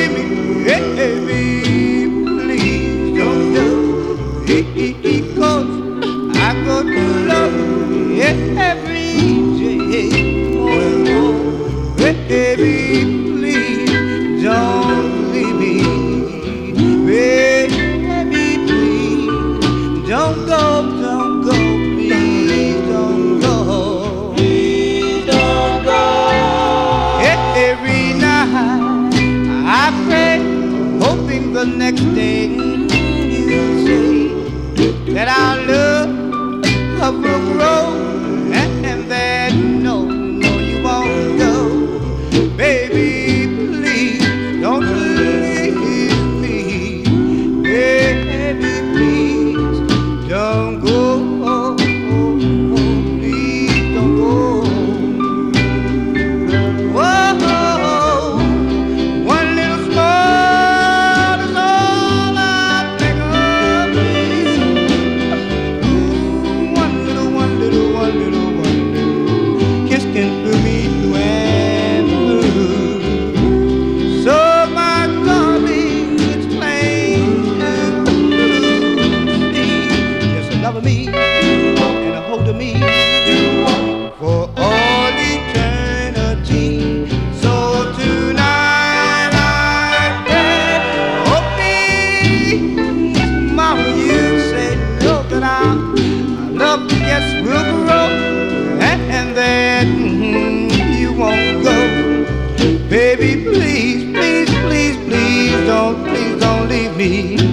leave me, baby. Please don't go. Because I go to love you every day. Oh, baby, please don't leave me. Baby, please don't go, please don't go. Please don't go. Every night I pray, hoping the next day you say that our love will grow, and that no, you won't go. Baby, please don't leave me. Baby, please don't go. Please don't go. Whoa, one little smile is all I think of me. One little kiss can fill me through and through. So my darling, it's plain to see, just a love of me and a hold of me for all eternity. So tonight I pray, oh please, mama, you say no, that our love, yes, will grow, and that you won't go. Baby, please don't leave me.